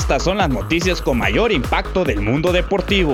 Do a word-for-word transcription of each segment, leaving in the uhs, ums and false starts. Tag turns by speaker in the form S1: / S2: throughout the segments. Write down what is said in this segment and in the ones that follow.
S1: Estas son las noticias con mayor impacto del mundo deportivo.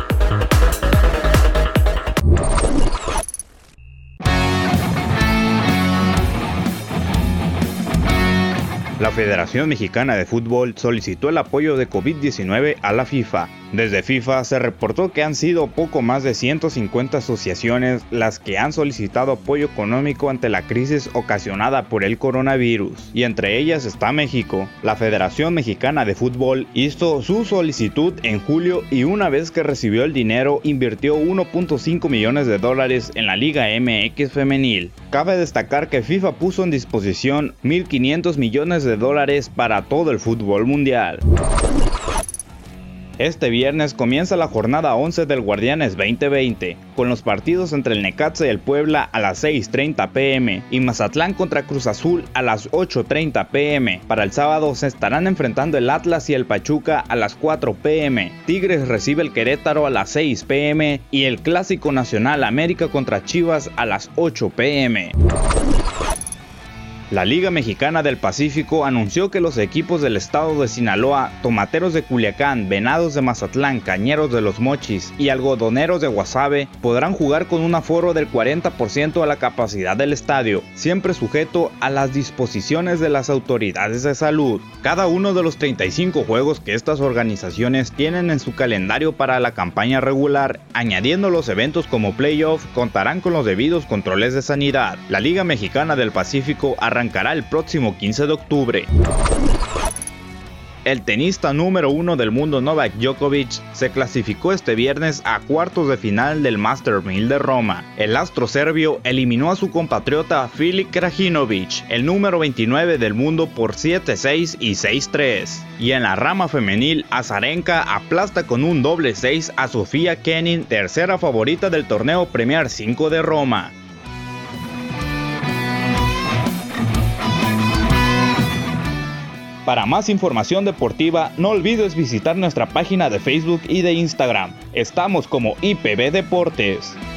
S1: La Federación Mexicana de Fútbol solicitó el apoyo de COVID diecinueve a la FIFA. Desde FIFA se reportó que han sido poco más de ciento cincuenta asociaciones las que han solicitado apoyo económico ante la crisis ocasionada por el coronavirus, y entre ellas está México. La Federación Mexicana de Fútbol hizo su solicitud en julio y una vez que recibió el dinero invirtió uno punto cinco millones de dólares en la Liga M X femenil. Cabe destacar que FIFA puso en disposición mil quinientos millones de dólares para todo el fútbol mundial. Este viernes comienza la jornada once del Guardianes veinte veinte, con los partidos entre el Necaxa y el Puebla a las seis treinta pm y Mazatlán contra Cruz Azul a las ocho treinta pm. Para el sábado se estarán enfrentando el Atlas y el Pachuca a las cuatro pm. Tigres recibe el Querétaro a las seis pm y el Clásico Nacional América contra Chivas a las ocho pm. La Liga Mexicana del Pacífico anunció que los equipos del estado de Sinaloa, Tomateros de Culiacán, Venados de Mazatlán, Cañeros de los Mochis y Algodoneros de Guasave podrán jugar con un aforo del cuarenta por ciento a la capacidad del estadio, siempre sujeto a las disposiciones de las autoridades de salud. Cada uno de los treinta y cinco juegos que estas organizaciones tienen en su calendario para la campaña regular, añadiendo los eventos como playoff, contarán con los debidos controles de sanidad. La Liga Mexicana del Pacífico arrancará el próximo quince de octubre. El tenista número uno del mundo Novak Djokovic se clasificó este viernes a cuartos de final del Masters mil de Roma. El astro serbio eliminó a su compatriota Filip Krajinovic, el número veintinueve del mundo, por siete seis y seis tres. Y en la rama femenil, Azarenka aplasta con un doble seis a Sofía Kenin, tercera favorita del torneo Premier cinco de Roma. Para más información deportiva, no olvides visitar nuestra página de Facebook y de Instagram. Estamos como I P B Deportes.